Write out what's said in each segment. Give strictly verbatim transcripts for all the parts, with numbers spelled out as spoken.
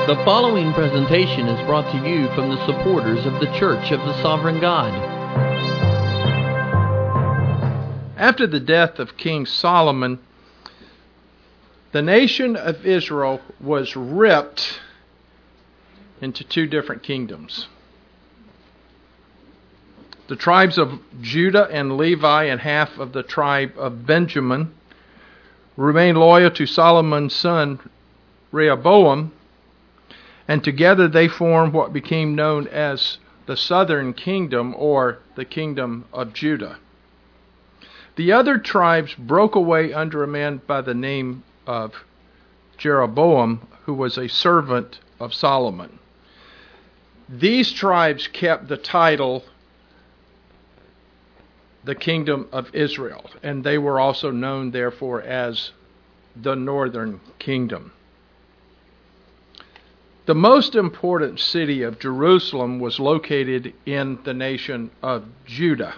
The following presentation is brought to you from the supporters of the Church of the Sovereign God. After the death of King Solomon, the nation of Israel was ripped into two different kingdoms. The tribes of Judah and Levi and half of the tribe of Benjamin remained loyal to Solomon's son Rehoboam, and together they formed what became known as the Southern Kingdom, or the Kingdom of Judah. The other tribes broke away under a man by the name of Jeroboam, who was a servant of Solomon. These tribes kept the title the Kingdom of Israel, and they were also known therefore as the Northern Kingdom. The most important city of Jerusalem was located in the nation of Judah.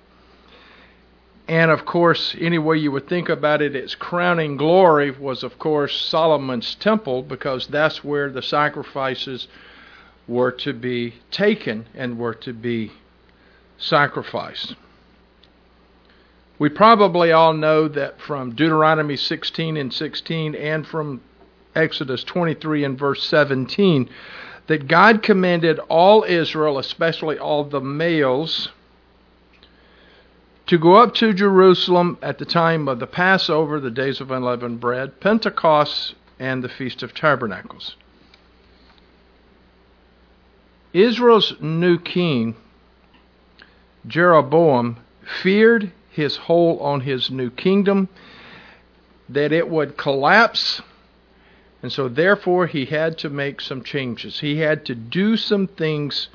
And of course, any way you would think about it, its crowning glory was of course Solomon's temple, because that's where the sacrifices were to be taken and were to be sacrificed. We probably all know that from Deuteronomy sixteen and sixteen and from Exodus twenty-three and verse seventeen, that God commanded all Israel, especially all the males, to go up to Jerusalem at the time of the Passover, the days of unleavened bread, Pentecost, and the Feast of Tabernacles. Israel's new king, Jeroboam, feared his hold on his new kingdom, that it would collapse. And so therefore he had to make some changes. He had to do some things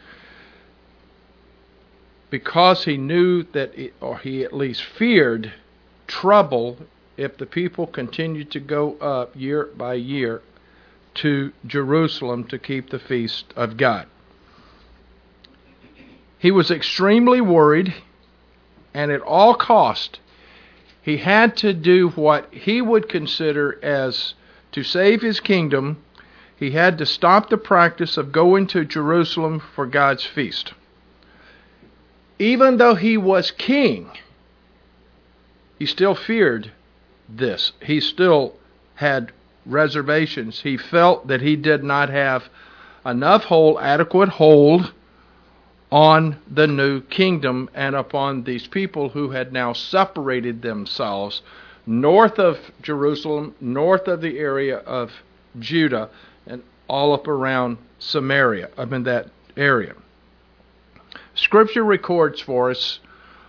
because he knew that, it, or he at least feared, trouble if the people continued to go up year by year to Jerusalem to keep the feast of God. He was extremely worried, and at all cost, he had to do what he would consider as to save his kingdom. He had to stop the practice of going to Jerusalem for God's feast. Even though he was king, he still feared this. He still had reservations. He felt that he did not have enough hold, adequate hold on the new kingdom and upon these people who had now separated themselves north of Jerusalem, north of the area of Judah, and all up around Samaria, up in that area. Scripture records for us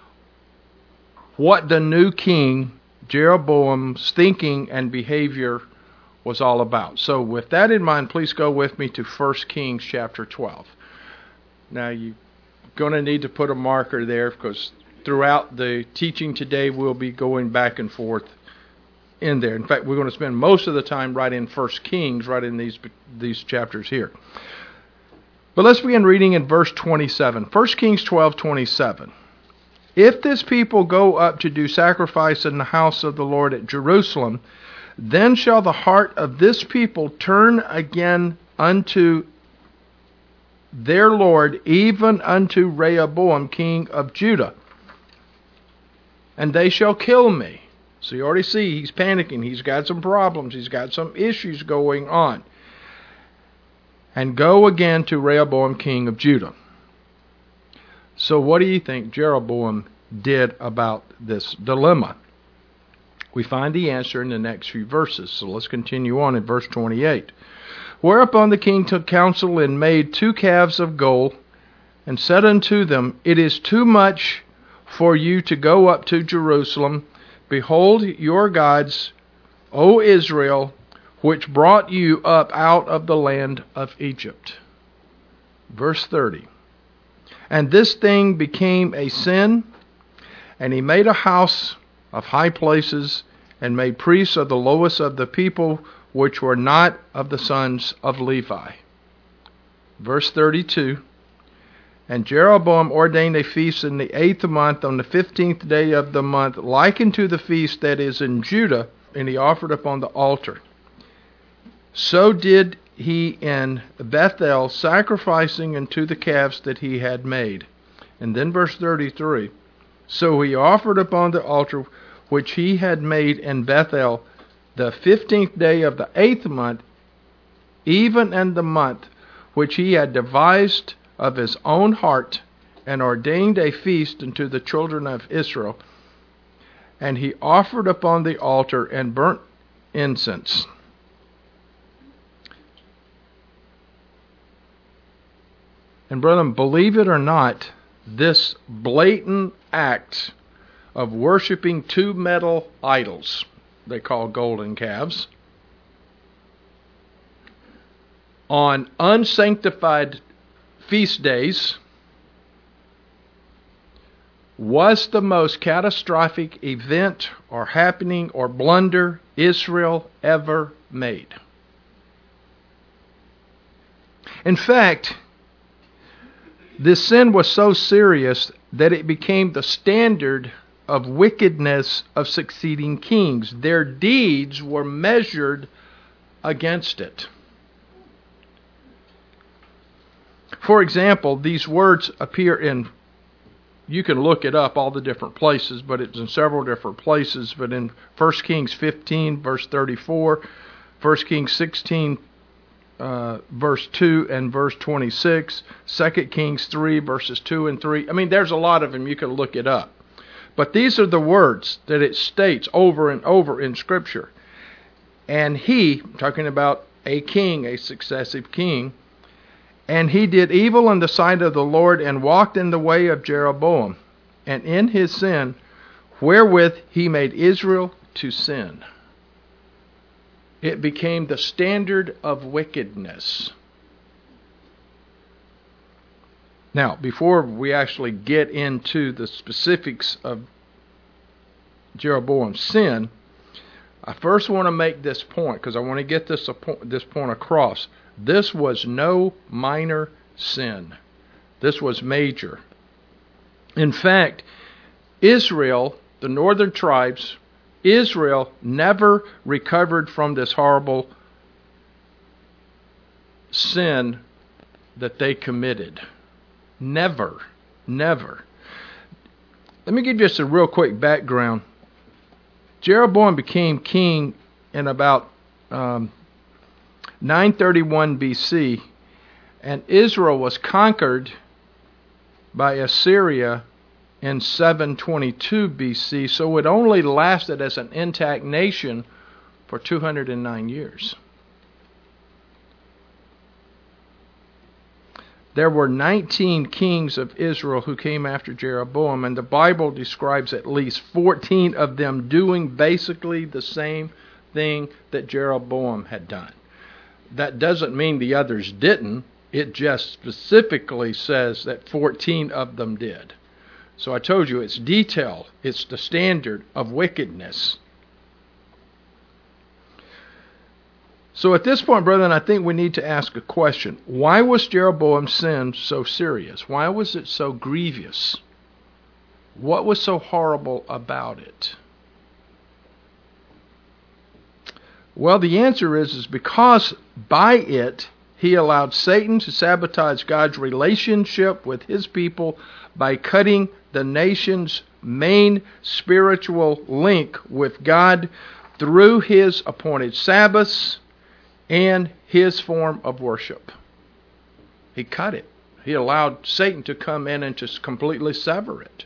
what the new king, Jeroboam's thinking and behavior was all about. So with that in mind, please go with me to First Kings chapter twelve. Now you're going to need to put a marker there, because throughout the teaching today, we'll be going back and forth in there. In fact, we're going to spend most of the time right in First Kings, right in these these chapters here. But let's begin reading in verse twenty-seven. First Kings twelve twenty-seven. If this people go up to do sacrifice in the house of the Lord at Jerusalem, then shall the heart of this people turn again unto their Lord, even unto Rehoboam, king of Judah. And they shall kill me. So you already see he's panicking. He's got some problems. He's got some issues going on. And go again to Rehoboam, king of Judah. So what do you think Jeroboam did about this dilemma? We find the answer in the next few verses. So let's continue on in verse twenty-eight. Whereupon the king took counsel and made two calves of gold, and said unto them, It is too much for you to go up to Jerusalem. Behold your gods, O Israel, which brought you up out of the land of Egypt. Verse thirty. And this thing became a sin, and he made a house of high places, and made priests of the lowest of the people, which were not of the sons of Levi. Verse thirty-two. And Jeroboam ordained a feast in the eighth month, on the fifteenth day of the month, like unto the feast that is in Judah, and he offered upon the altar. So did he in Bethel, sacrificing unto the calves that he had made. And then verse thirty-three. So he offered upon the altar which he had made in Bethel the fifteenth day of the eighth month, even in the month which he had devised of his own heart, and ordained a feast unto the children of Israel. And he offered upon the altar and burnt incense. And brethren, believe it or not, this blatant act of worshiping two metal idols, they call golden calves, on unsanctified feast days, was the most catastrophic event or happening or blunder Israel ever made. In fact, this sin was so serious that it became the standard of wickedness of succeeding kings. Their deeds were measured against it. For example, these words appear in, you can look it up, all the different places, but it's in several different places. But in First Kings fifteen, verse thirty-four, First Kings sixteen, uh, verse two and verse twenty-six, Second Kings three, verses two and three. I mean, there's a lot of them. You can look it up. But these are the words that it states over and over in Scripture. And he, talking about a king, a successive king, and he did evil in the sight of the Lord, and walked in the way of Jeroboam, and in his sin, wherewith he made Israel to sin. It became the standard of wickedness. Now, before we actually get into the specifics of Jeroboam's sin, I first want to make this point, because I want to get this, this point across. This was no minor sin. This was major. In fact, Israel, the northern tribes, Israel never recovered from this horrible sin that they committed. Never. Never. Let me give you just a real quick background. Jeroboam became king in about um, nine thirty-one B C, and Israel was conquered by Assyria in seven twenty-two B C, so it only lasted as an intact nation for two hundred nine years. There were nineteen kings of Israel who came after Jeroboam, and the Bible describes at least fourteen of them doing basically the same thing that Jeroboam had done. That doesn't mean the others didn't. It just specifically says that fourteen of them did. So I told you it's detail. It's the standard of wickedness. So at this point, brethren, I think we need to ask a question. Why was Jeroboam's sin so serious? Why was it so grievous? What was so horrible about it? Well, the answer is, is because by it, he allowed Satan to sabotage God's relationship with his people by cutting the nation's main spiritual link with God through his appointed Sabbaths and his form of worship. He cut it. He allowed Satan to come in and just completely sever it.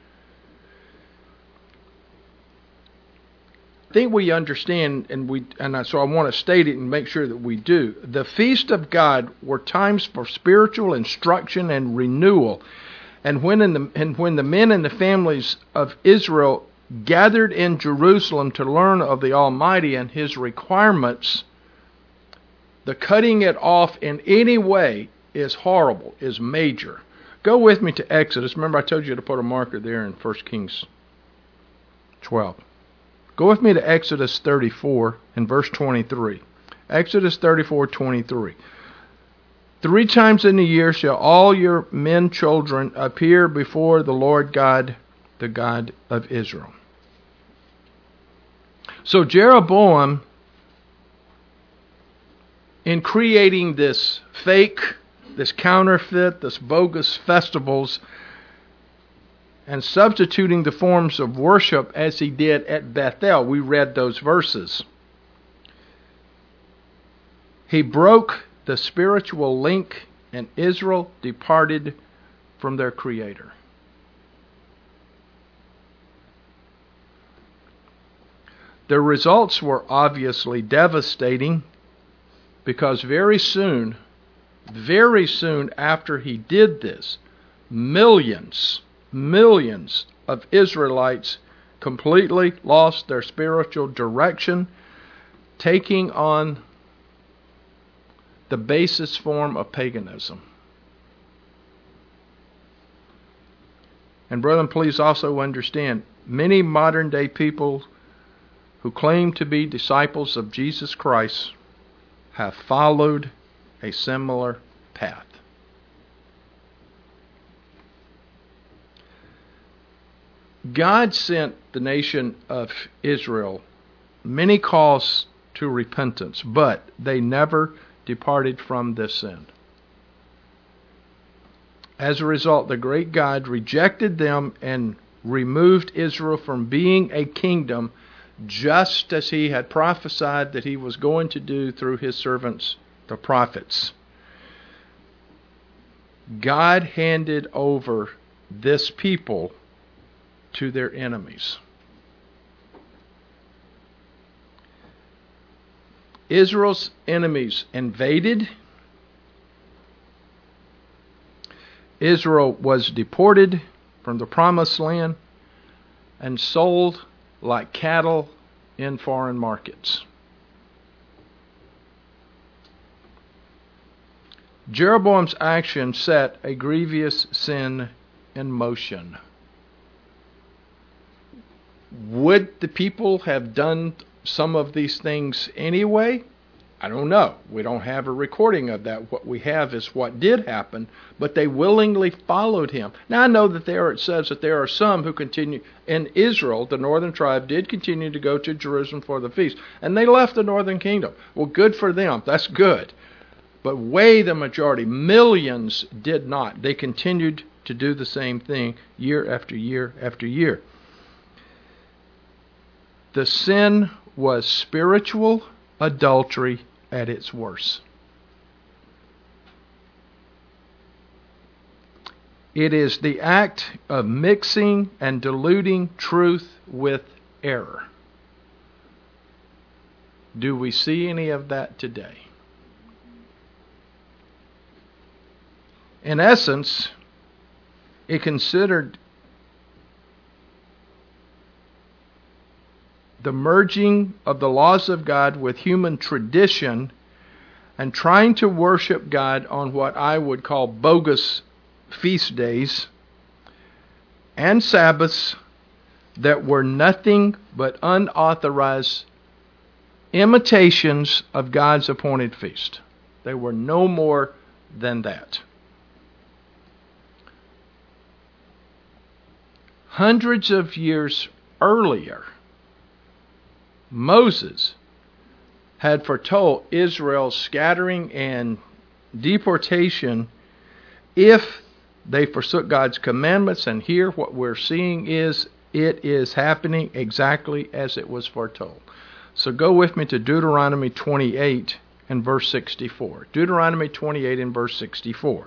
I think we understand, and we, and so I want to state it and make sure that we do. The feast of God were times for spiritual instruction and renewal, and when in the and when the men and the families of Israel gathered in Jerusalem to learn of the Almighty and His requirements, the cutting it off in any way is horrible, is major. Go with me to Exodus. Remember, I told you to put a marker there in First Kings twelve. Go with me to Exodus thirty-four and verse twenty-three. Exodus thirty-four, twenty-three. Three times in the year shall all your men children appear before the Lord God, the God of Israel. So Jeroboam in creating this fake, this counterfeit, this bogus festivals, and substituting the forms of worship as he did at Bethel. We read those verses. He broke the spiritual link, and Israel departed from their Creator. The results were obviously devastating, because very soon, very soon after he did this, millions, millions of Israelites completely lost their spiritual direction, taking on the basest form of paganism. And brethren, please also understand, many modern day people who claim to be disciples of Jesus Christ have followed a similar path. God sent the nation of Israel many calls to repentance, but they never departed from this sin. As a result, the great God rejected them and removed Israel from being a kingdom, just as he had prophesied that he was going to do through his servants, the prophets. God handed over this people to their enemies. Israel's enemies invaded. Israel was deported from the promised land and sold like cattle in foreign markets. Jeroboam's action set a grievous sin in motion. Would the people have done some of these things anyway? I don't know. We don't have a recording of that. What we have is what did happen, but they willingly followed him. Now I know that there it says that there are some who continue, in Israel, the northern tribe did continue to go to Jerusalem for the feast, and they left the northern kingdom. Well, good for them. That's good. But way the majority, millions, did not. They continued to do the same thing year after year after year. The sin was spiritual adultery at its worst. It is the act of mixing and diluting truth with error. Do we see any of that today? In essence, it considered the merging of the laws of God with human tradition and trying to worship God on what I would call bogus feast days and Sabbaths that were nothing but unauthorized imitations of God's appointed feast. They were no more than that. Hundreds of years earlier, Moses had foretold Israel's scattering and deportation if they forsook God's commandments. And here what we're seeing is it is happening exactly as it was foretold. So go with me to Deuteronomy twenty-eight and verse sixty-four. Deuteronomy twenty-eight and verse sixty-four.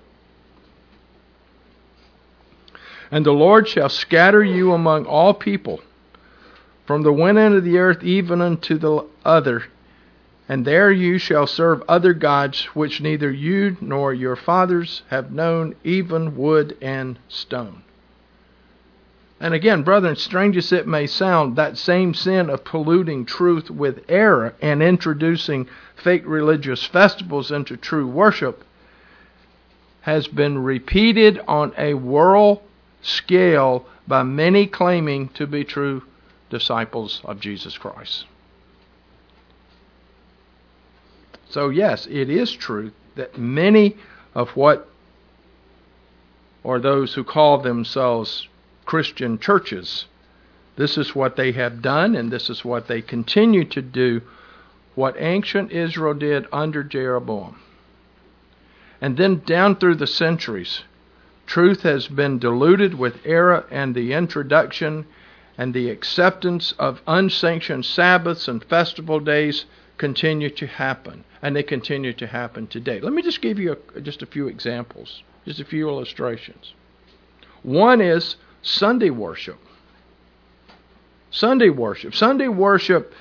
And the Lord shall scatter you among all people, from the one end of the earth even unto the other, and there you shall serve other gods, which neither you nor your fathers have known, even wood and stone. And again, brethren, strange as it may sound, that same sin of polluting truth with error and introducing fake religious festivals into true worship has been repeated on a world scale by many claiming to be true disciples of Jesus Christ. So yes, it is true that many of what, or those who call themselves Christian churches, this is what they have done and this is what they continue to do what ancient Israel did under Jeroboam. And then down through the centuries, truth has been diluted with error, and the introduction and the acceptance of unsanctioned Sabbaths and festival days continue to happen. And they continue to happen today. Let me just give you a, just a few examples, just a few illustrations. One is Sunday worship. Sunday worship. Sunday worship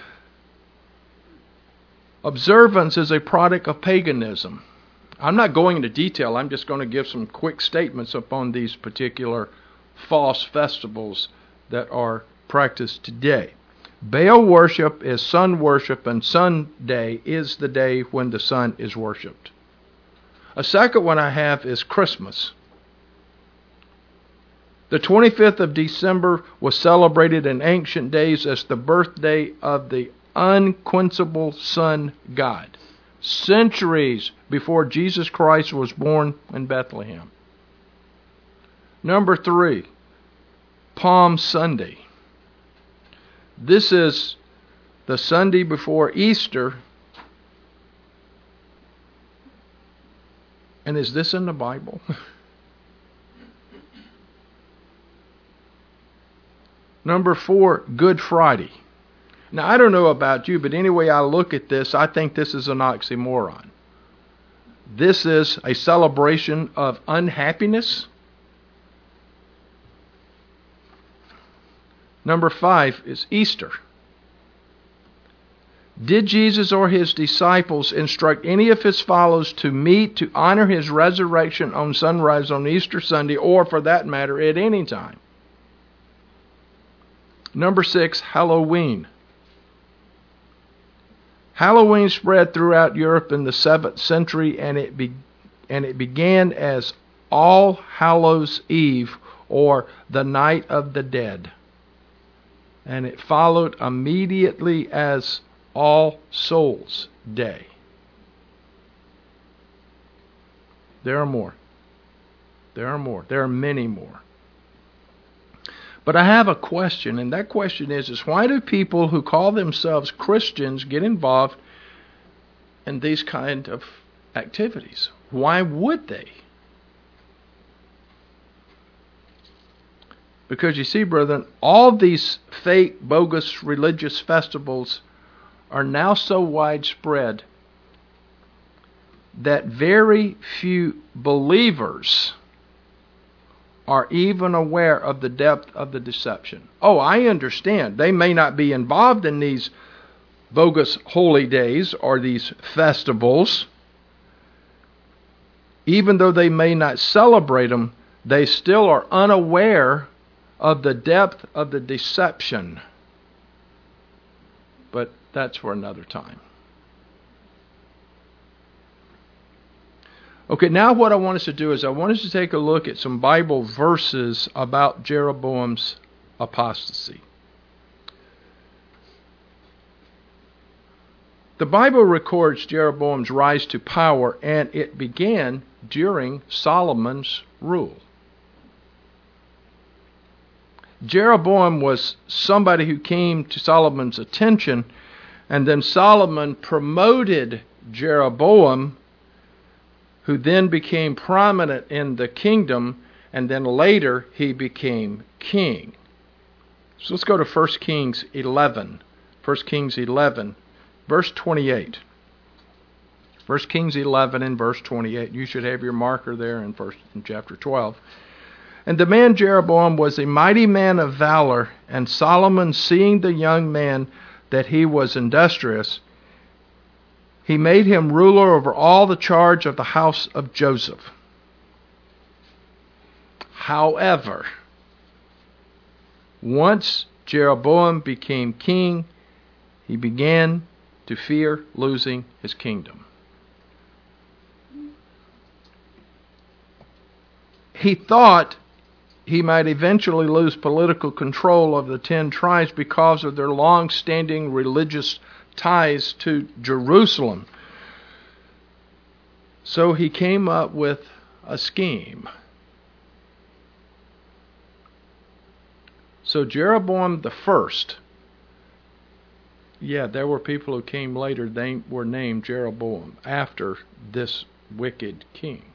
observance is a product of paganism. I'm not going into detail. I'm just going to give some quick statements upon these particular false festivals that are practiced today. Baal worship is sun worship, and Sunday is the day when the sun is worshipped. A second one I have is Christmas. The twenty-fifth of December was celebrated in ancient days as the birthday of the unquenchable sun god, centuries before Jesus Christ was born in Bethlehem. Number three, Palm Sunday. This is the Sunday before Easter. And is this in the Bible? Number four, Good Friday. Now, I don't know about you, but anyway I look at this, I think this is an oxymoron. This is a celebration of unhappiness. Number five is Easter. Did Jesus or his disciples instruct any of his followers to meet to honor his resurrection on sunrise on Easter Sunday, or for that matter at any time? Number six, Halloween. Halloween spread throughout Europe in the seventh century, and it be, and it began as All Hallows Eve, or the Night of the Dead. And it followed immediately as All Souls Day. There are more. There are more. There are many more. But I have a question, and that question is, is why do people who call themselves Christians get involved in these kind of activities? Why would they? Because you see, brethren, all these fake, bogus religious festivals are now so widespread that very few believers are even aware of the depth of the deception. Oh, I understand. They may not be involved in these bogus holy days or these festivals. Even though they may not celebrate them, they still are unaware of the depth of the deception. But that's for another time. Okay, now what I want us to do is I want us to take a look at some Bible verses about Jeroboam's apostasy. The Bible records Jeroboam's rise to power, and it began during Solomon's rule. Jeroboam was somebody who came to Solomon's attention, and then Solomon promoted Jeroboam, who then became prominent in the kingdom, and then later he became king. So let's go to First Kings eleven. First Kings eleven, verse twenty-eight. First Kings eleven and verse twenty-eight. You should have your marker there in first in chapter twelve. And the man Jeroboam was a mighty man of valor, and Solomon, seeing the young man that he was industrious, he made him ruler over all the charge of the house of Joseph. However, once Jeroboam became king, he began to fear losing his kingdom. He thought he might eventually lose political control of the ten tribes because of their long-standing religious ties to Jerusalem. So he came up with a scheme. So Jeroboam the first, Yeah, there were people who came later. They were named Jeroboam after this wicked king.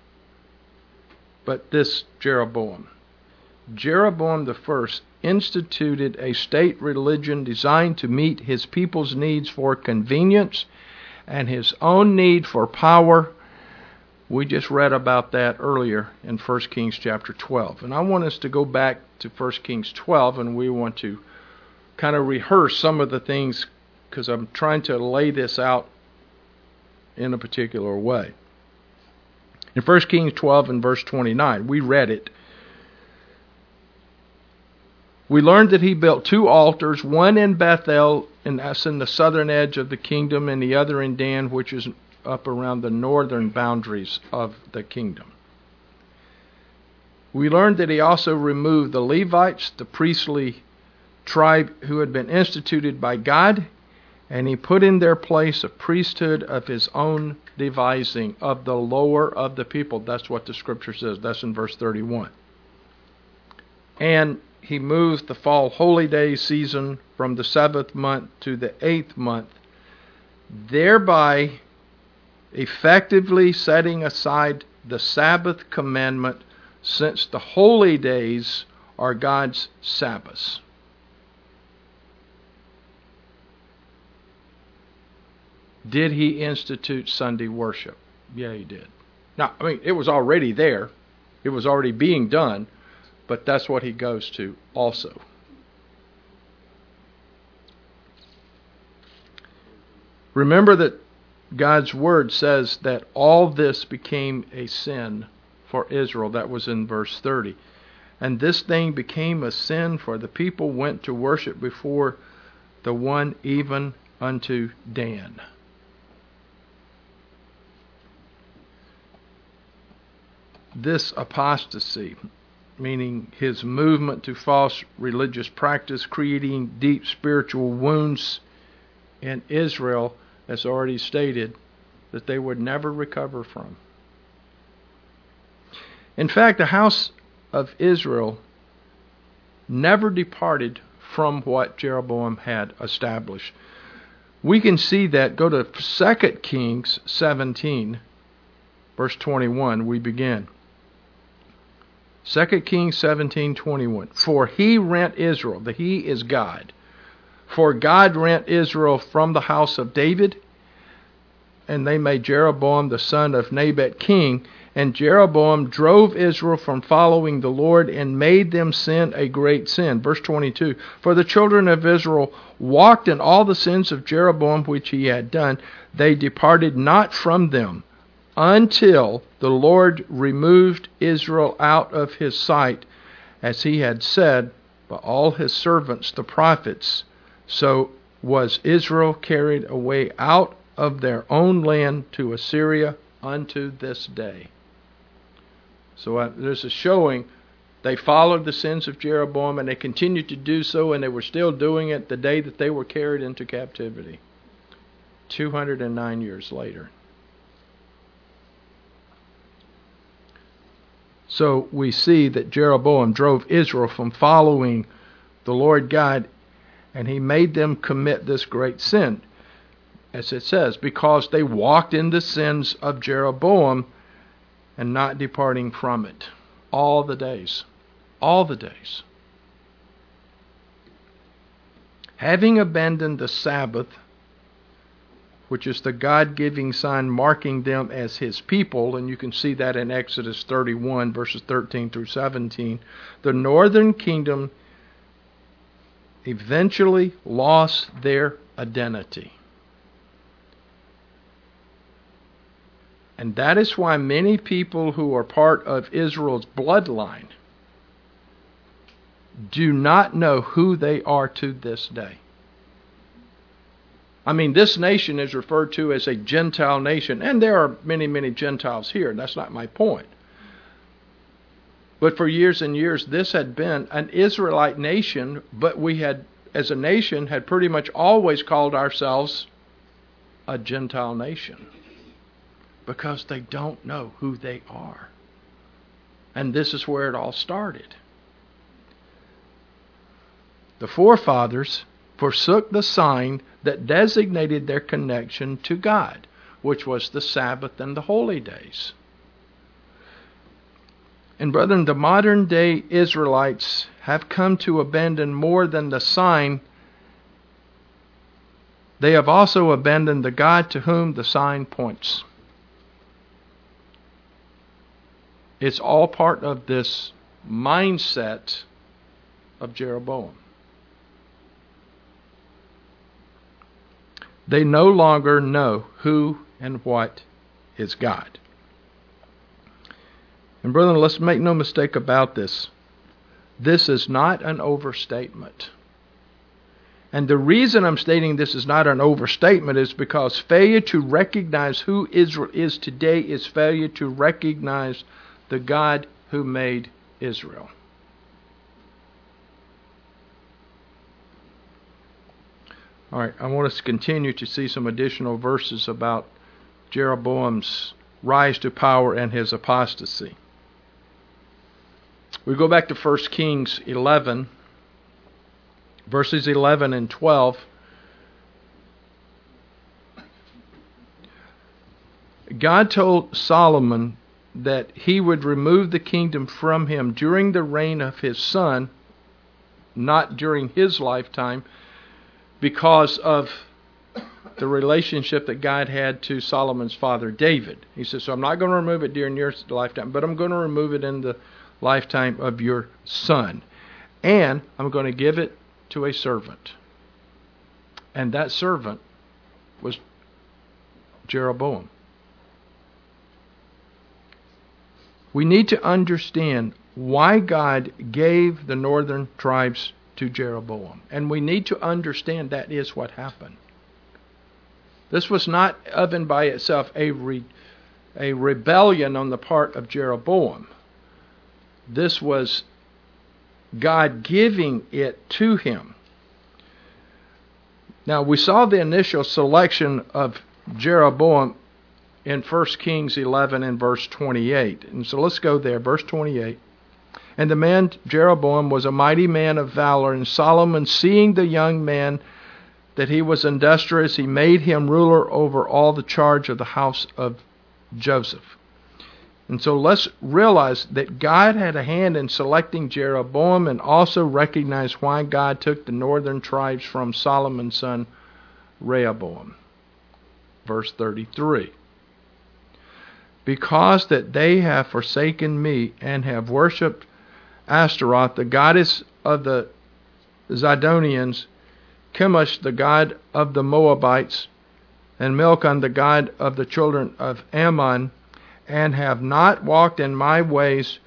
But this Jeroboam. Jeroboam the first instituted a state religion designed to meet his people's needs for convenience and his own need for power. We just read about that earlier in First Kings chapter twelve. And I want us to go back to First Kings twelve, and we want to kind of rehearse some of the things, because I'm trying to lay this out in a particular way. In First Kings twelve and verse twenty-nine, we read it. We learned that he built two altars, one in Bethel, and that's in the southern edge of the kingdom, and the other in Dan, which is up around the northern boundaries of the kingdom. We learned that he also removed the Levites, the priestly tribe who had been instituted by God, and he put in their place a priesthood of his own devising, of the lower of the people. That's what the scripture says. That's in verse thirty-one. And he moved the fall holy day season from the seventh month to the eighth month, thereby effectively setting aside the Sabbath commandment, since the holy days are God's Sabbaths. Did he institute Sunday worship? Yeah, he did. Now, I mean, it was already there. It was already being done. But that's what he goes to also. Remember that God's word says that all this became a sin for Israel. That was in verse thirty. And this thing became a sin, for the people went to worship before the one even unto Dan. This apostasy, meaning his movement to false religious practice, creating deep spiritual wounds in Israel, as already stated, that they would never recover from. In fact, the house of Israel never departed from what Jeroboam had established. We can see that. Go to Second Kings seventeen, verse twenty-one. We begin. Second Kings seventeen twenty-one. For he rent Israel. The he is God. For God rent Israel from the house of David, and they made Jeroboam the son of Nebat king. And Jeroboam drove Israel from following the Lord and made them sin a great sin. Verse twenty-two. For the children of Israel walked in all the sins of Jeroboam which he had done. They departed not from them, until the Lord removed Israel out of his sight, as he had said by all his servants the prophets. So was Israel carried away out of their own land to Assyria unto this day. So uh, there's a showing they followed the sins of Jeroboam, and they continued to do so, and they were still doing it the day that they were carried into captivity, two hundred nine years later. So we see that Jeroboam drove Israel from following the Lord God, and he made them commit this great sin, as it says, because they walked in the sins of Jeroboam and not departing from it all the days. All the days. Having abandoned the Sabbath, which is the God-giving sign marking them as his people, and you can see that in Exodus thirty-one, verses thirteen through seventeen, the northern kingdom eventually lost their identity. And that is why many people who are part of Israel's bloodline do not know who they are to this day. I mean, this nation is referred to as a Gentile nation, and there are many, many Gentiles here. That's not my point. But for years and years, this had been an Israelite nation, but we had, as a nation, had pretty much always called ourselves a Gentile nation, because they don't know who they are. And this is where it all started. The forefathers forsook the sign that designated their connection to God, which was the Sabbath and the holy days. And brethren, the modern day Israelites have come to abandon more than the sign. They have also abandoned the God to whom the sign points. It's all part of this mindset of Jeroboam. They no longer know who and what is God. And brethren, let's make no mistake about this. This is not an overstatement. And the reason I'm stating this is not an overstatement is because failure to recognize who Israel is today is failure to recognize the God who made Israel. All right, I want us to continue to see some additional verses about Jeroboam's rise to power and his apostasy. We go back to First Kings eleven, verses eleven and twelve. God told Solomon that he would remove the kingdom from him during the reign of his son, not during his lifetime, because of the relationship that God had to Solomon's father David. He says, so I'm not going to remove it during your lifetime, but I'm going to remove it in the lifetime of your son. And I'm going to give it to a servant. And that servant was Jeroboam. We need to understand why God gave the northern tribes to Jeroboam. And we need to understand that is what happened. This was not of and by itself a, re, a rebellion on the part of Jeroboam. This was God giving it to him. Now, we saw the initial selection of Jeroboam in First Kings eleven and verse twenty-eight. And so let's go there, verse twenty-eight. And the man Jeroboam was a mighty man of valor, and Solomon, seeing the young man that he was industrious, he made him ruler over all the charge of the house of Joseph. And so let's realize that God had a hand in selecting Jeroboam, and also recognize why God took the northern tribes from Solomon's son Rehoboam. Verse thirty-three. Because that they have forsaken me and have worshipped Ashtaroth, the goddess of the Zidonians, Chemosh, the god of the Moabites, and Milcom, the god of the children of Ammon, and have not walked in my ways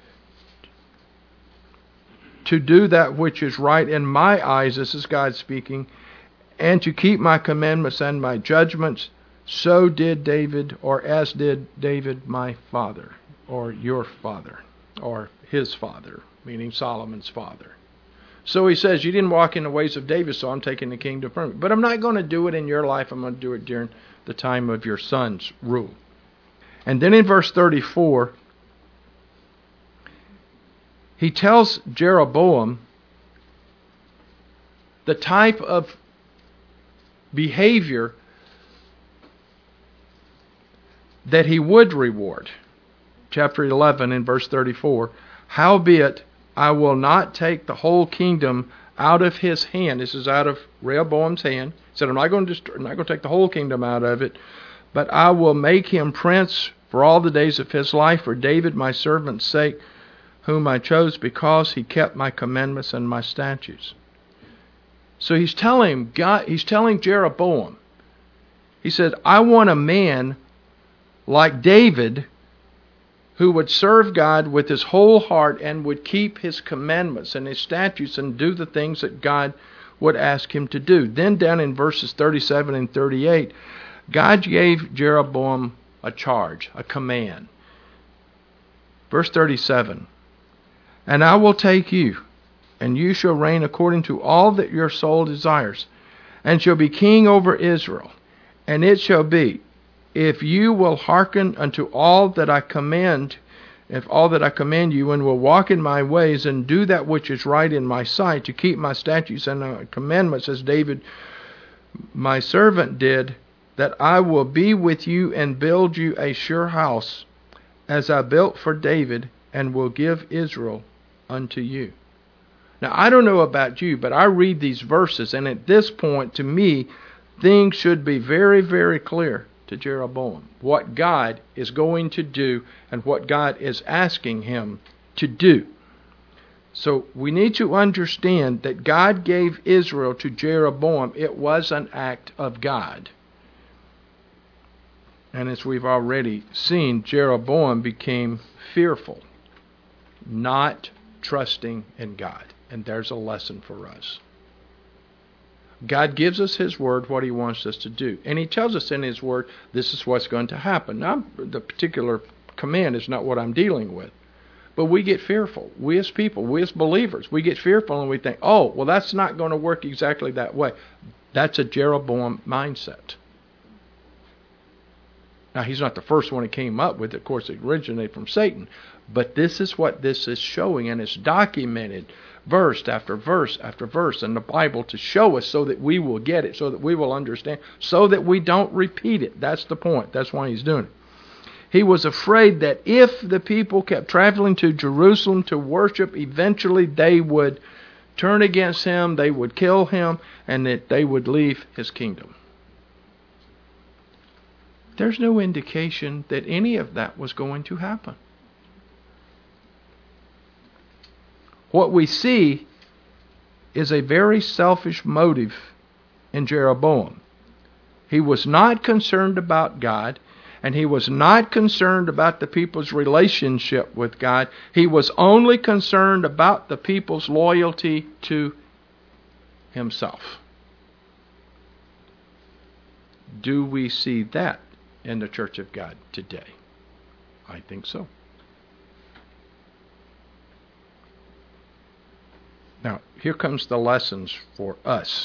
to do that which is right in my eyes, this is God speaking, and to keep my commandments and my judgments, so did David, or as did David my father, or your father, or his father, meaning Solomon's father. So he says, you didn't walk in the ways of David, so I'm taking the kingdom from you. But I'm not going to do it in your life. I'm going to do it during the time of your son's rule. And then in verse thirty-four, he tells Jeroboam the type of behavior that he would reward. Chapter eleven in verse thirty-four. Howbeit, I will not take the whole kingdom out of his hand. This is out of Rehoboam's hand. He said, I'm not going to destroy, I'm not going to take the whole kingdom out of it, but I will make him prince for all the days of his life, for David my servant's sake, whom I chose, because he kept my commandments and my statutes. So he's telling God, he's telling Jeroboam, he said, I want a man like David, who would serve God with his whole heart and would keep his commandments and his statutes and do the things that God would ask him to do. Then down in verses thirty-seven and thirty-eight, God gave Jeroboam a charge, a command. Verse thirty-seven, and I will take you, and you shall reign according to all that your soul desires, and shall be king over Israel. And it shall be, if you will hearken unto all that I command if all that I command you, and will walk in my ways, and do that which is right in my sight, to keep my statutes and my commandments, as David my servant did, that I will be with you and build you a sure house, as I built for David, and will give Israel unto you. Now, I don't know about you, but I read these verses, and at this point, to me, things should be very, very clear to Jeroboam. What God is going to do and what God is asking him to do. So we need to understand that God gave Israel to Jeroboam. It was an act of God. And as we've already seen, Jeroboam became fearful, not trusting in God. And there's a lesson for us. God gives us His Word, what He wants us to do. And He tells us in His Word, this is what's going to happen. Now, the particular command is not what I'm dealing with. But we get fearful. We as people, we as believers, we get fearful and we think, oh, well, that's not going to work exactly that way. That's a Jeroboam mindset. Now, he's not the first one he came up with. Of course, it originated from Satan. But this is what this is showing, and it's documented verse after verse after verse in the Bible to show us so that we will get it, so that we will understand, so that we don't repeat it. That's the point. That's why he's doing it. He was afraid that if the people kept traveling to Jerusalem to worship, eventually they would turn against him, they would kill him, and that they would leave his kingdom. There's no indication that any of that was going to happen. What we see is a very selfish motive in Jeroboam. He was not concerned about God, and he was not concerned about the people's relationship with God. He was only concerned about the people's loyalty to himself. Do we see that in the Church of God today? I think so. Now, here comes the lessons for us.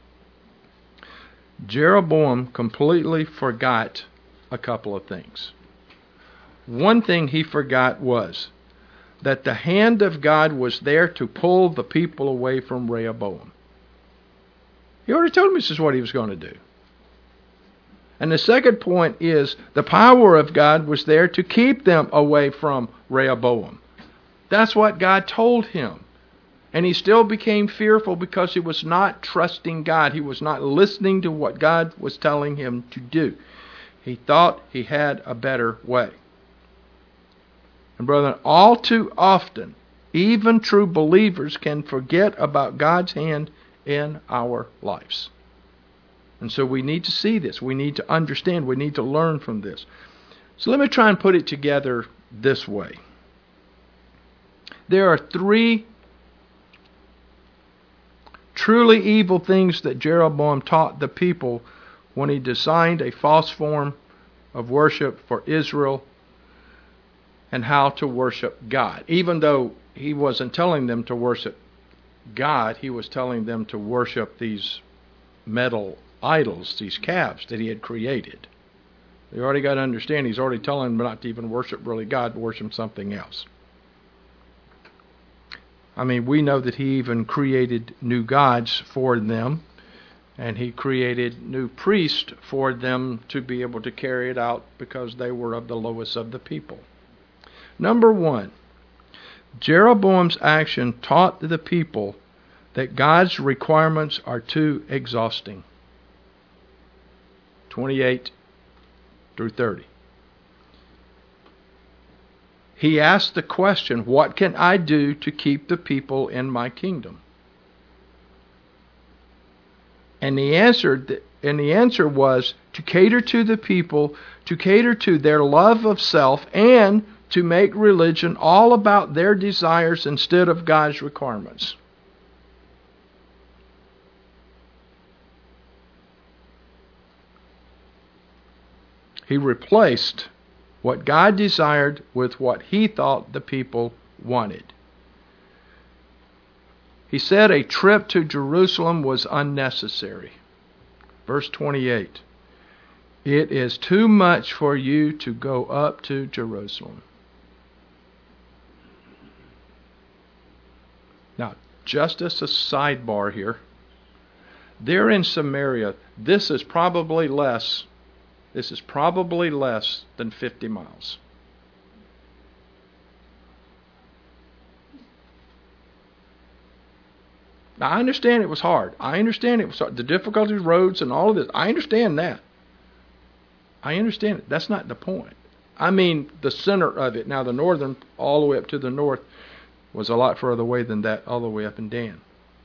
Jeroboam completely forgot a couple of things. One thing he forgot was that the hand of God was there to pull the people away from Rehoboam. He already told him this is what he was going to do. And the second point is the power of God was there to keep them away from Rehoboam. That's what God told him. And he still became fearful because he was not trusting God. He was not listening to what God was telling him to do. He thought he had a better way. And brethren, all too often, even true believers can forget about God's hand in our lives. And so we need to see this. We need to understand. We need to learn from this. So let me try and put it together this way. There are three truly evil things that Jeroboam taught the people when he designed a false form of worship for Israel and how to worship God. Even though he wasn't telling them to worship God, he was telling them to worship these metal idols, these calves that he had created. They already got to understand, he's already telling them not to even worship really God, but worship something else. I mean, we know that he even created new gods for them, and he created new priests for them to be able to carry it out because they were of the lowest of the people. Number one, Jeroboam's action taught the people that God's requirements are too exhausting. twenty-eight through thirty. He asked the question, what can I do to keep the people in my kingdom? And the answer, and the answer was to cater to the people, to cater to their love of self, and to make religion all about their desires instead of God's requirements. He replaced what God desired with what he thought the people wanted. He said a trip to Jerusalem was unnecessary. Verse twenty-eight. It is too much for you to go up to Jerusalem. Now, just as a sidebar here, they're in Samaria. This is probably less, this is probably less than fifty miles. Now, I understand it was hard. I understand it was hard. The difficulties, roads, and all of this. I understand that. I understand it. That's not the point. I mean the center of it. Now, the northern, all the way up to the north, was a lot further away than that, all the way up in Dan.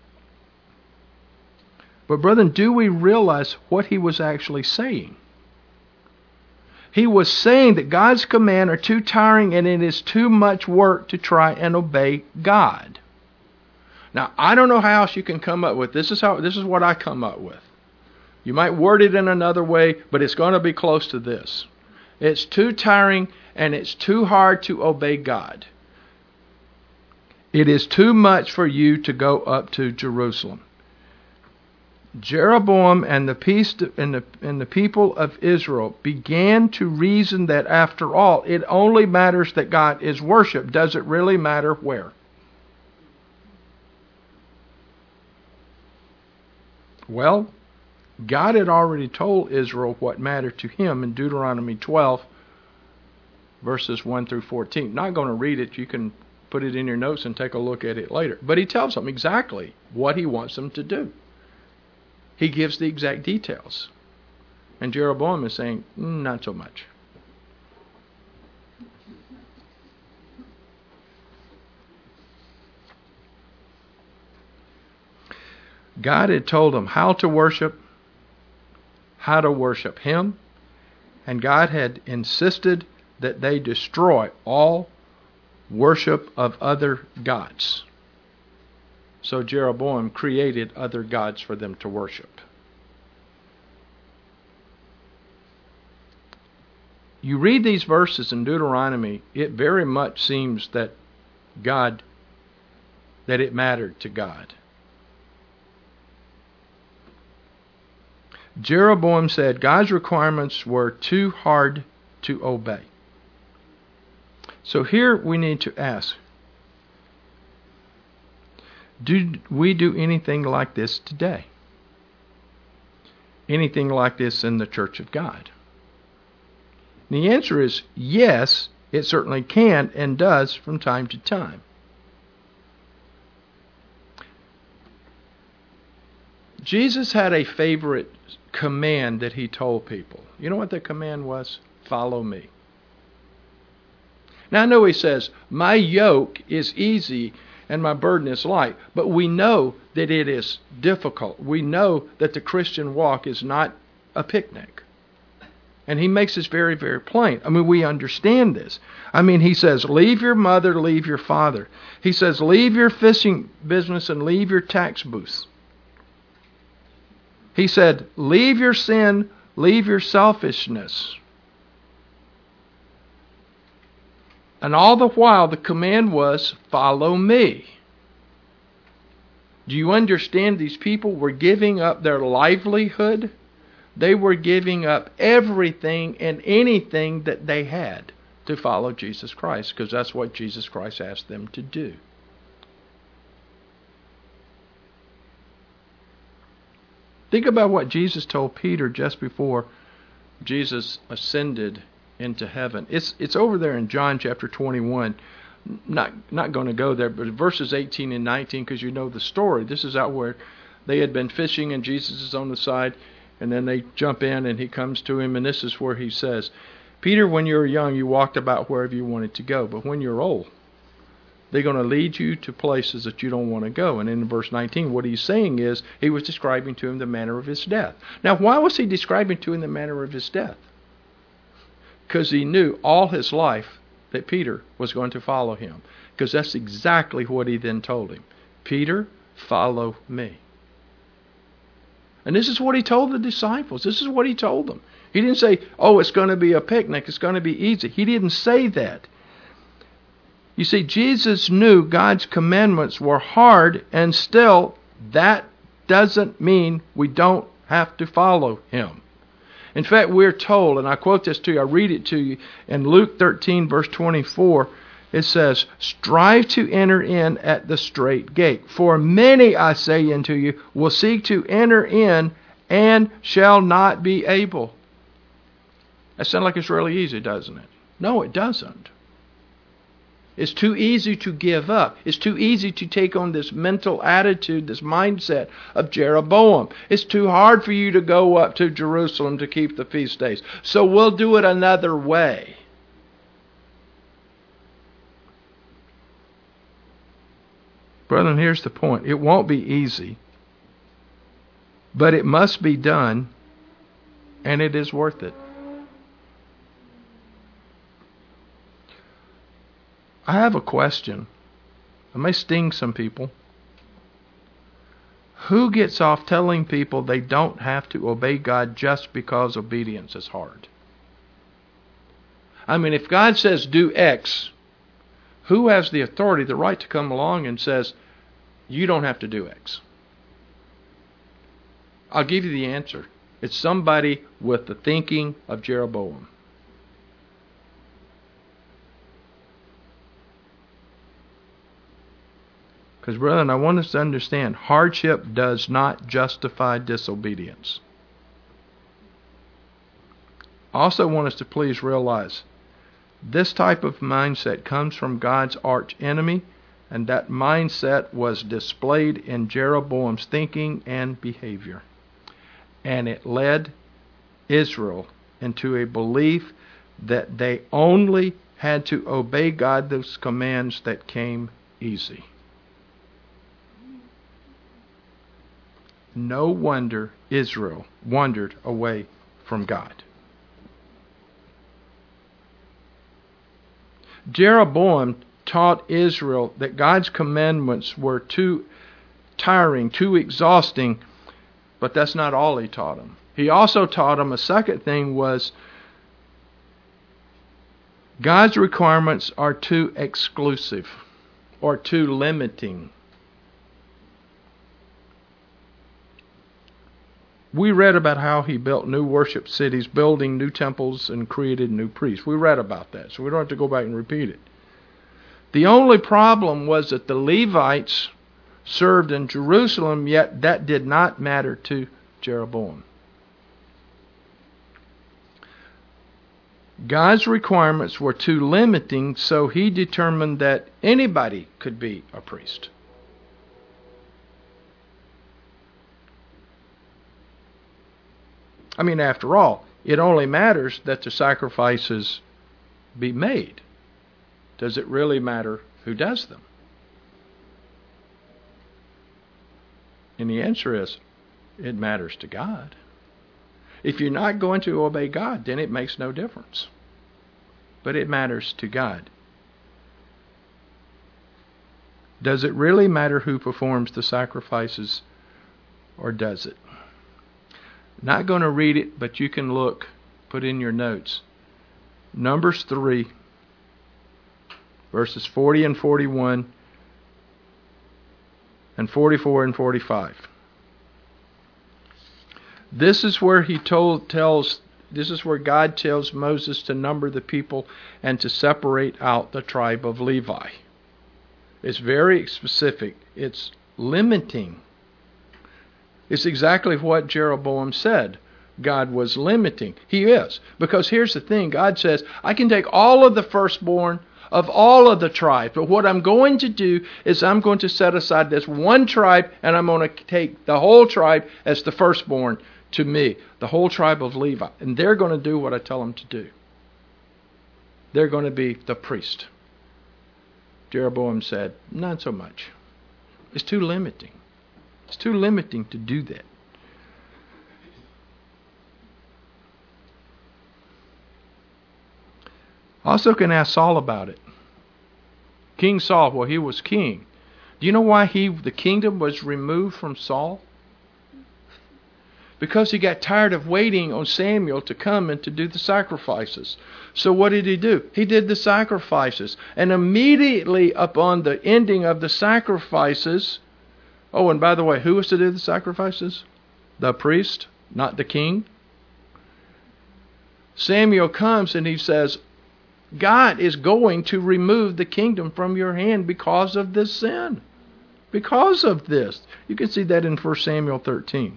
But, brethren, do we realize what he was actually saying? He was saying that God's commands are too tiring and it is too much work to try and obey God. Now, I don't know how else you can come up with this. Is how this is what I come up with. You might word it in another way, but it's going to be close to this. It's too tiring and it's too hard to obey God. It is too much for you to go up to Jerusalem. Jeroboam and the, peace and, the, and the people of Israel began to reason that after all, it only matters that God is worshipped. Does it really matter where? Well, God had already told Israel what mattered to him in Deuteronomy twelve, verses one through fourteen. Not going to read it. You can put it in your notes and take a look at it later. But he tells them exactly what he wants them to do. He gives the exact details. And Jeroboam is saying, mm, not so much. God had told them how to worship, how to worship him, and God had insisted that they destroy all worship of other gods. So Jeroboam created other gods for them to worship. You read these verses in Deuteronomy, it very much seems that God, that it mattered to God. Jeroboam said God's requirements were too hard to obey. So here we need to ask, do we do anything like this today? Anything like this in the Church of God? And the answer is yes, it certainly can and does from time to time. Jesus had a favorite command that he told people. You know what the command was? Follow me. Now I know he says, my yoke is easy and my burden is light. But we know that it is difficult. We know that the Christian walk is not a picnic. And he makes this very, very plain. I mean, we understand this. I mean, he says, leave your mother, leave your father. He says, leave your fishing business and leave your tax booths. He said, leave your sin, leave your selfishness. And all the while, the command was, follow me. Do you understand these people were giving up their livelihood? They were giving up everything and anything that they had to follow Jesus Christ, because that's what Jesus Christ asked them to do. Think about what Jesus told Peter just before Jesus ascended into heaven. It's it's over there in John chapter twenty-one. Not not going to go there, but verses eighteen and nineteen, because you know the story. This is out where they had been fishing and Jesus is on the side, and then they jump in and he comes to him, and this is where he says, Peter, when you were young, you walked about wherever you wanted to go, but when you're old, they're going to lead you to places that you don't want to go. And in verse nineteen, what he's saying is, he was describing to him the manner of his death. Now, why was he describing to him the manner of his death? Because he knew all his life that Peter was going to follow him. Because that's exactly what he then told him. Peter, follow me. And this is what he told the disciples. This is what he told them. He didn't say, oh, it's going to be a picnic. It's going to be easy. He didn't say that. You see, Jesus knew God's commandments were hard, and still, that doesn't mean we don't have to follow him. In fact, we're told, and I quote this to you, I read it to you in Luke thirteen, verse twenty-four. It says, strive to enter in at the strait gate. For many, I say unto you, will seek to enter in and shall not be able. That sounds like it's really easy, doesn't it? No, it doesn't. It's too easy to give up. It's too easy to take on this mental attitude, this mindset of Jeroboam. It's too hard for you to go up to Jerusalem to keep the feast days. So we'll do it another way. Brethren, here's the point. It won't be easy, but it must be done, and it is worth it. I have a question. It may sting some people. Who gets off telling people they don't have to obey God just because obedience is hard? I mean, if God says do X, who has the authority, the right to come along and says, you don't have to do X? I'll give you the answer. It's somebody with the thinking of Jeroboam. Because, brethren, I want us to understand, hardship does not justify disobedience. I also want us to please realize this type of mindset comes from God's arch enemy, and that mindset was displayed in Jeroboam's thinking and behavior. And it led Israel into a belief that they only had to obey God's commands that came easy. No wonder Israel wandered away from God. Jeroboam taught Israel that God's commandments were too tiring, too exhausting, but that's not all he taught them. He also taught them a second thing was God's requirements are too exclusive or too limiting. We read about how he built new worship cities, building new temples, and created new priests. We read about that, so we don't have to go back and repeat it. The only problem was that the Levites served in Jerusalem, yet that did not matter to Jeroboam. God's requirements were too limiting, so he determined that anybody could be a priest. I mean, after all, it only matters that the sacrifices be made. Does it really matter who does them? And the answer is, it matters to God. If you're not going to obey God, then it makes no difference. But it matters to God. Does it really matter who performs the sacrifices, or does it? Not going to read it, but you can look, put in your notes. Numbers three, verses forty and forty-one, and forty-four and forty-five. This is where he told tells this is where God tells Moses to number the people and to separate out the tribe of Levi. It's very specific. It's limiting. It's exactly what Jeroboam said. God was limiting. He is. Because here's the thing. God says, I can take all of the firstborn of all of the tribes, but what I'm going to do is I'm going to set aside this one tribe, and I'm going to take the whole tribe as the firstborn to me, the whole tribe of Levi. And they're going to do what I tell them to do. They're going to be the priest. Jeroboam said, not so much. It's too limiting. It's too limiting to do that. Also can ask Saul about it. King Saul, well, he was king. Do you know why he the kingdom was removed from Saul? Because he got tired of waiting on Samuel to come and to do the sacrifices. So what did he do? He did the sacrifices. And immediately upon the ending of the sacrifices, oh, and by the way, who was to do the sacrifices? The priest, not the king. Samuel comes and he says, God is going to remove the kingdom from your hand because of this sin. Because of this. You can see that in First Samuel thirteen.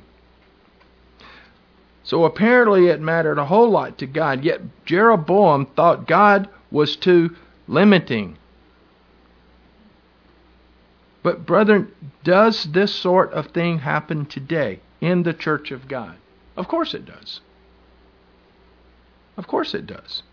So apparently it mattered a whole lot to God, yet Jeroboam thought God was too limiting. But brethren, does this sort of thing happen today in the church of God? Of course it does. Of course it does.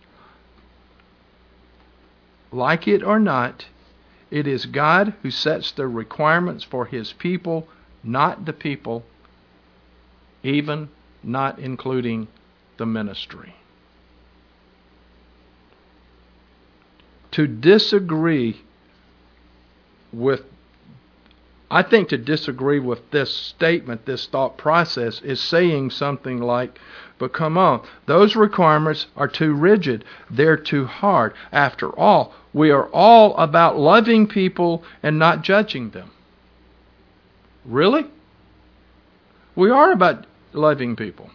Like it or not, it is God who sets the requirements for His people, not the people, even not including the ministry. To disagree with, I think to disagree with this statement, this thought process, is saying something like, but come on, those requirements are too rigid. They're too hard. After all, we are all about loving people and not judging them. Really? We are about loving people.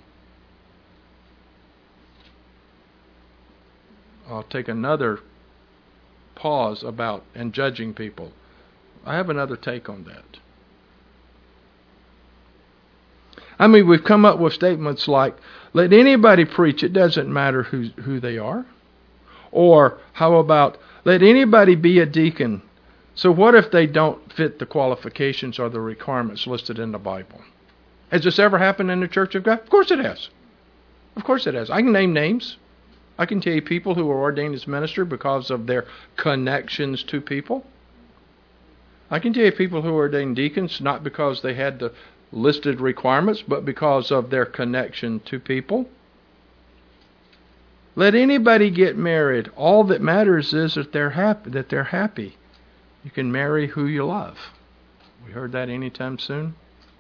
I'll take another pause about and judging people. I have another take on that. I mean, we've come up with statements like, let anybody preach, it doesn't matter who, who they are. Or how about, let anybody be a deacon. So what if they don't fit the qualifications or the requirements listed in the Bible? Has this ever happened in the Church of God? Of course it has. Of course it has. I can name names. I can tell you people who were ordained as minister because of their connections to people. I can tell you people who were ordained deacons not because they had the listed requirements, but because of their connection to people. Let anybody get married. All that matters is that they're happy. That they're happy. You can marry who you love. We heard that anytime soon.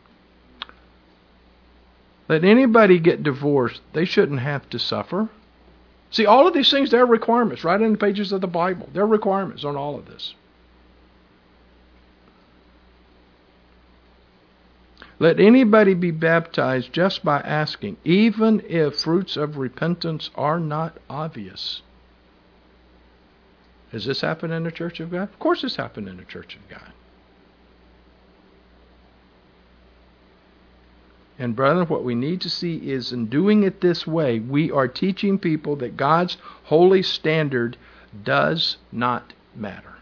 Let anybody get divorced. They shouldn't have to suffer. See, all of these things, they're requirements right in the pages of the Bible. There are requirements on all of this. Let anybody be baptized just by asking, even if fruits of repentance are not obvious. Has this happened in the Church of God? Of course it's happened in the Church of God. And brethren, what we need to see is in doing it this way, we are teaching people that God's holy standard does not matter.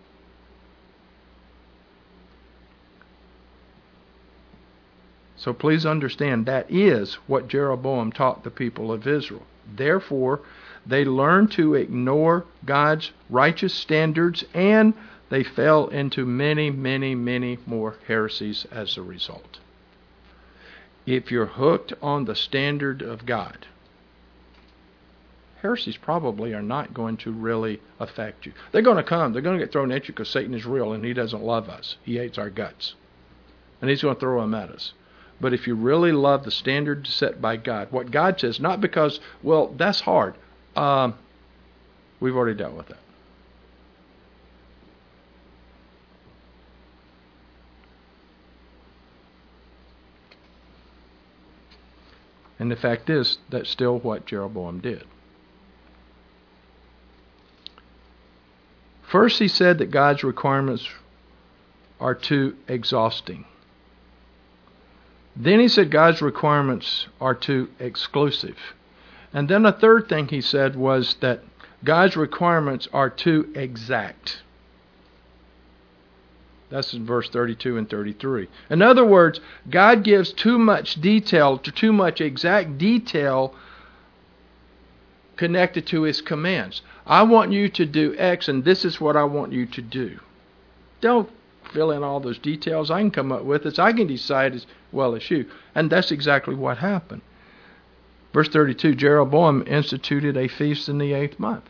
So please understand that is what Jeroboam taught the people of Israel. Therefore, they learned to ignore God's righteous standards, and they fell into many, many, many more heresies as a result. If you're hooked on the standard of God, heresies probably are not going to really affect you. They're going to come. They're going to get thrown at you because Satan is real and he doesn't love us. He hates our guts. And he's going to throw them at us. But if you really love the standard set by God, what God says, not because, well, that's hard. Um, we've already dealt with that. And the fact is, that's still what Jeroboam did. First, he said that God's requirements are too exhausting. Then he said God's requirements are too exclusive. And then a third thing he said was that God's requirements are too exact. That's in verse thirty-two and thirty-three. In other words, God gives too much detail, too much exact detail connected to His commands. I want you to do X, and this is what I want you to do. Don't fill in all those details. I can come up with it. I can decide as well as you. And that's exactly what happened. Verse thirty-two, Jeroboam instituted a feast in the eighth month.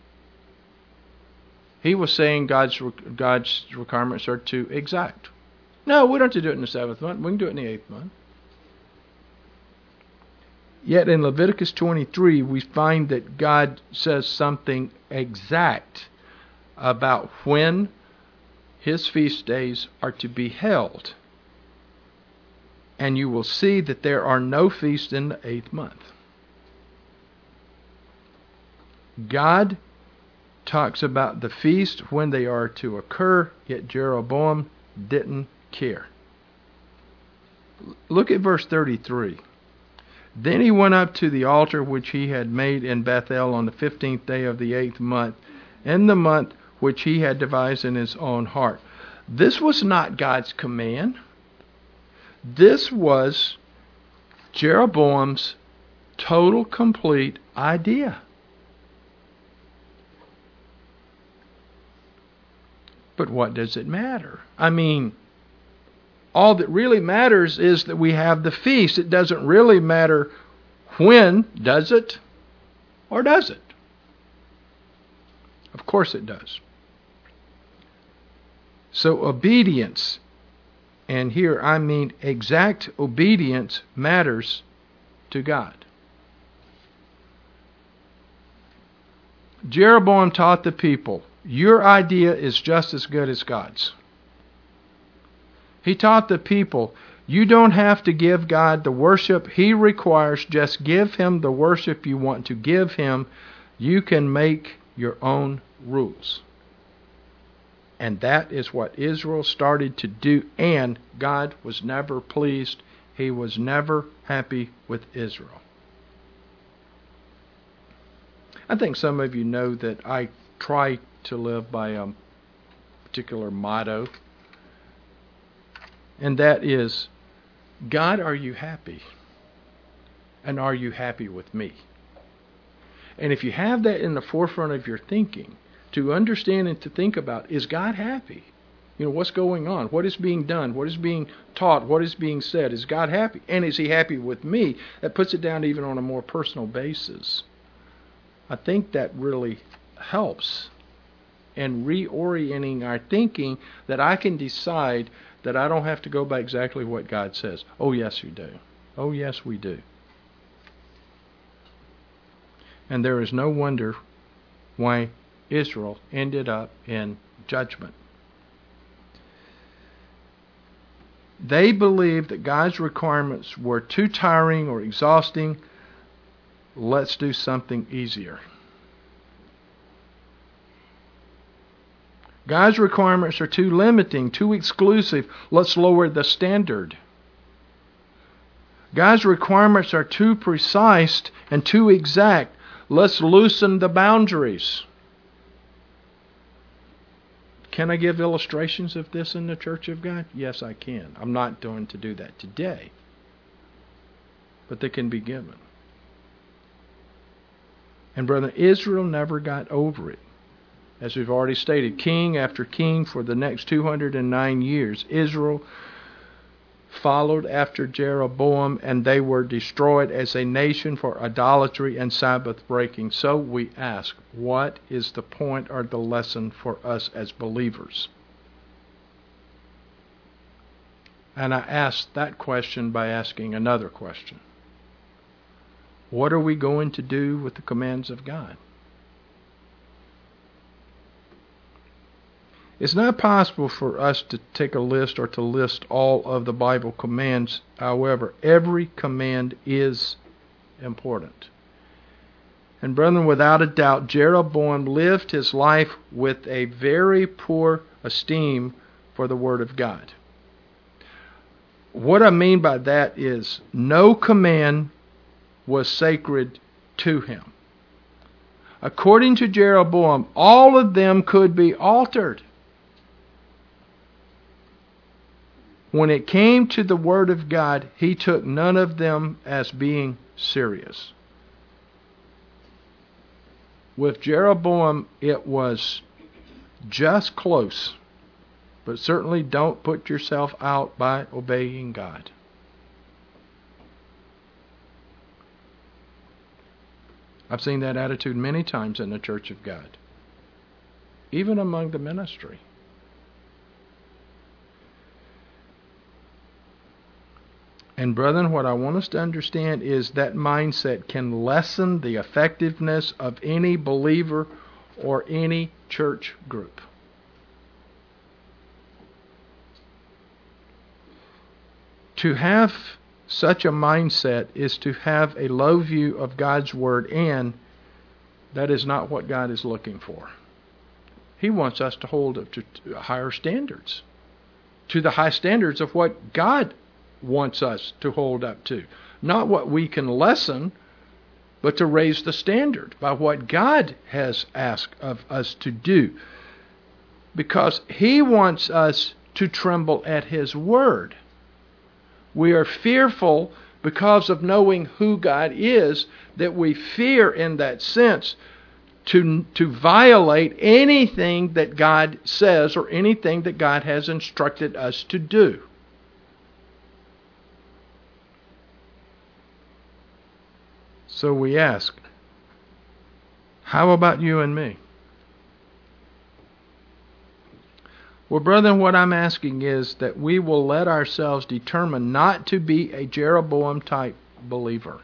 He was saying God's God's requirements are too exact. No, we don't have to do it in the seventh month. We can do it in the eighth month. Yet in Leviticus twenty-three, we find that God says something exact about when His feast days are to be held. And you will see that there are no feasts in the eighth month. God talks about the feast, when they are to occur, yet Jeroboam didn't care. Look at verse thirty-three. Then he went up to the altar which he had made in Bethel on the fifteenth day of the eighth month, in the month which he had devised in his own heart. This was not God's command. This was Jeroboam's total, complete idea. But what does it matter? I mean, all that really matters is that we have the feast. It doesn't really matter when, does it? Or does it? Of course it does. So obedience, and here I mean exact obedience, matters to God. Jeroboam taught the people, your idea is just as good as God's. He taught the people, you don't have to give God the worship He requires. Just give Him the worship you want to give Him. You can make your own rules. And that is what Israel started to do, and God was never pleased. He was never happy with Israel. I think some of you know that I try to live by a particular motto, and that is, God, are you happy? And are you happy with me? And if you have that in the forefront of your thinking, to understand and to think about, is God happy? You know, what's going on? What is being done? What is being taught? What is being said? Is God happy? And is He happy with me? That puts it down even on a more personal basis. I think that really helps in reorienting our thinking, that I can decide that I don't have to go by exactly what God says. Oh, yes, you do. Oh, yes, we do. And there is no wonder why Israel ended up in judgment. They believed that God's requirements were too tiring or exhausting. Let's do something easier. God's requirements are too limiting, too exclusive. Let's lower the standard. God's requirements are too precise and too exact. Let's loosen the boundaries. Can I give illustrations of this in the Church of God? Yes, I can. I'm not going to do that today. But they can be given. And brother, Israel never got over it. As we've already stated, king after king for the next two hundred nine years, Israel followed after Jeroboam, and they were destroyed as a nation for idolatry and Sabbath breaking. So we ask, what is the point or the lesson for us as believers? And I ask that question by asking another question. What are we going to do with the commands of God? It's not possible for us to take a list or to list all of the Bible commands. However, every command is important. And brethren, without a doubt, Jeroboam lived his life with a very poor esteem for the Word of God. What I mean by that is no command was sacred to him. According to Jeroboam, all of them could be altered. When it came to the Word of God, he took none of them as being serious. With Jeroboam, it was just close. But certainly don't put yourself out by obeying God. I've seen that attitude many times in the Church of God, even among the ministry. And brethren, what I want us to understand is that mindset can lessen the effectiveness of any believer or any church group. To have such a mindset is to have a low view of God's Word, and that is not what God is looking for. He wants us to hold up to higher standards, to the high standards of what God wants us to hold up to. Not what we can lessen, but to raise the standard by what God has asked of us to do. Because He wants us to tremble at His word. We are fearful because of knowing who God is, that we fear in that sense to, to violate anything that God says or anything that God has instructed us to do. So we ask, how about you and me? Well, brethren, what I'm asking is that we will let ourselves determine not to be a Jeroboam-type believer.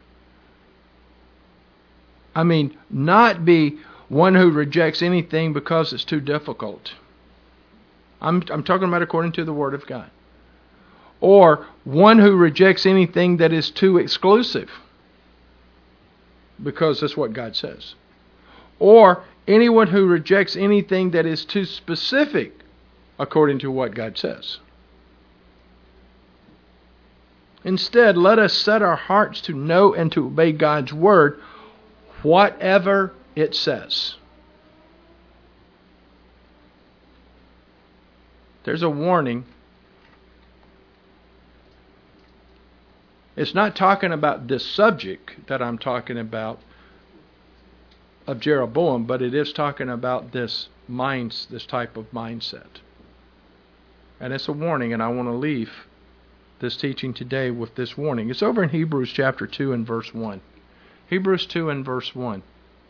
I mean, not be one who rejects anything because it's too difficult. I'm, I'm talking about according to the Word of God. Or one who rejects anything that is too exclusive, because that's what God says. Or anyone who rejects anything that is too specific, according to what God says. Instead, let us set our hearts to know and to obey God's word, whatever it says. There's a warning. It's not talking about this subject that I'm talking about of Jeroboam, but it is talking about this minds, this type of mindset. And it's a warning, and I want to leave this teaching today with this warning. It's over in Hebrews chapter two and verse one. Hebrews two and verse one.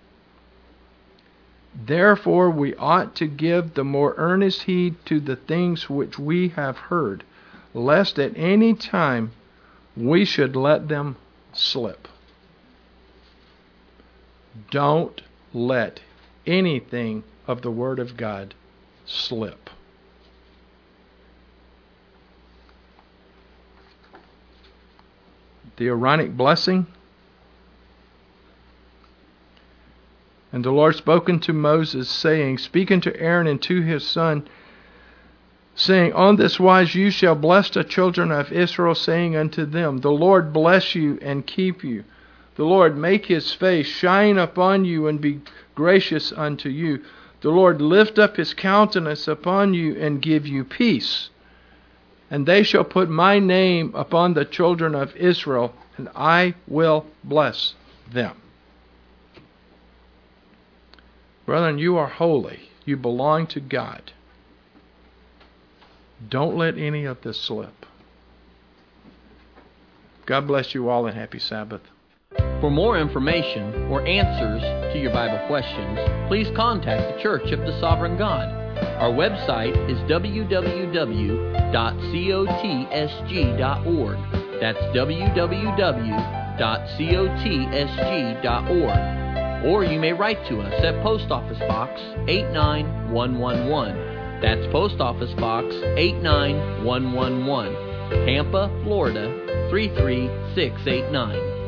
Therefore we ought to give the more earnest heed to the things which we have heard, lest at any time we should let them slip. Don't let anything of the Word of God slip. The Aaronic blessing. And the Lord spoke unto Moses, saying, Speak unto Aaron and to his son, saying, On this wise you shall bless the children of Israel, saying unto them, The Lord bless you and keep you. The Lord make His face shine upon you and be gracious unto you. The Lord lift up His countenance upon you and give you peace. And they shall put my name upon the children of Israel, and I will bless them. Brethren, you are holy. You belong to God. Don't let any of this slip. God bless you all and happy Sabbath. For more information or answers to your Bible questions, please contact the Church of the Sovereign God. Our website is w w w dot cotsg dot org. That's w w w dot cotsg dot org. Or you may write to us at Post Office Box eight nine one one one. That's Post Office Box eight nine one one one, Tampa, Florida three three six eight nine.